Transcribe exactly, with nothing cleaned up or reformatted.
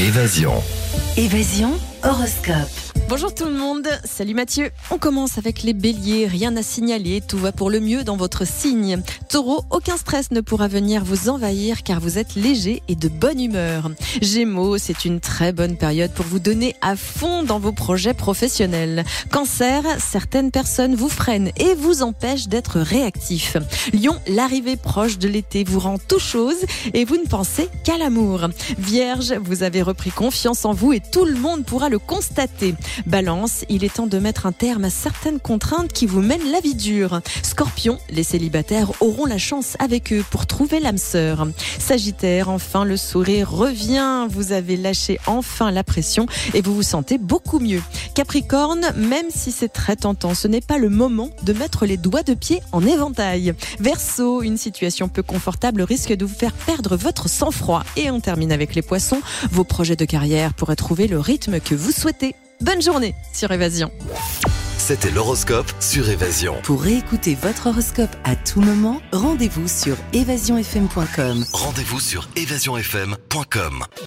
Évasion. Évasion horoscope. Bonjour tout le monde, salut Mathieu. On commence avec les béliers, rien à signaler, tout va pour le mieux dans votre signe. Taureau, aucun stress ne pourra venir vous envahir car vous êtes léger et de bonne humeur. Gémeaux, c'est une très bonne période pour vous donner à fond dans vos projets professionnels. Cancer, certaines personnes vous freinent et vous empêchent d'être réactif. Lion, l'arrivée proche de l'été vous rend tout chose et vous ne pensez qu'à l'amour. Vierge, vous avez repris confiance en vous et tout le monde pourra le constater. Balance, il est temps de mettre un terme à certaines contraintes qui vous mènent la vie dure. Scorpion, les célibataires auront la chance avec eux pour trouver l'âme sœur. Sagittaire, enfin le sourire revient, vous avez lâché enfin la pression et vous vous sentez beaucoup mieux. Capricorne, même si c'est très tentant, ce n'est pas le moment de mettre les doigts de pied en éventail. Verseau, une situation peu confortable risque de vous faire perdre votre sang-froid. Et on termine avec les poissons, vos projets de carrière pourraient trouver le rythme que vous souhaitez. Bonne journée sur Évasion. C'était l'horoscope sur Évasion. Pour réécouter votre horoscope à tout moment, rendez-vous sur évasion f m point com. Rendez-vous sur évasion f m point com.